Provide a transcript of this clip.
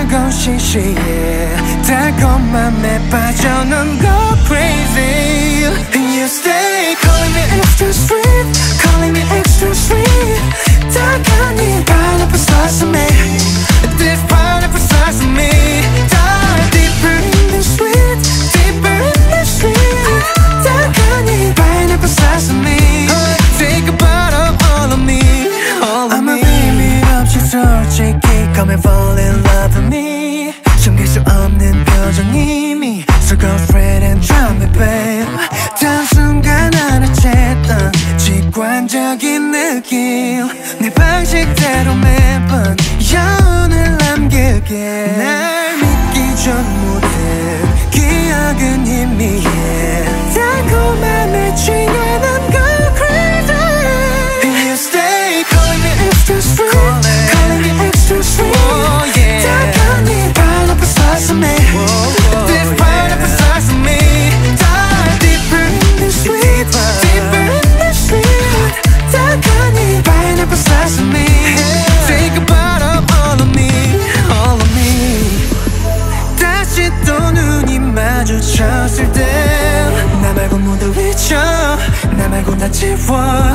뜨거운 시시에 달콤함에 빠져 넌 go crazy. You stay calling me extra sweet, calling me extra sweet. 달콤한 pineapple slice of me, this pineapple slice of me. Dive deeper in the sweet, deeper in the sweet. 달콤한 pineapple slice of me. Take a bite of all of me, all of me. I'm a baby 없이 솔직히 come and fall in love with me. 숨길 수 없는 표정이 So go straight and try me babe. 단순간 알아챘던 직관적인 느낌 내 방식대로 매번 여운을 남길게. 날 믿기 전 모든 기억은 희미해. 달콤함에 취해 난 go crazy. You stay calling me extra sweet, calling me extra sweet. 달콤한 pineapple slice of me, this pineapple slice of me. Dive deeper in the sweet, deeper in the sweet. 달콤한 pineapple slice of me. Take a bite of all of me, all of me. 다시 또 눈이 마주쳤을 때 나 말고 모두 잊혀, 나 말고 다 지워.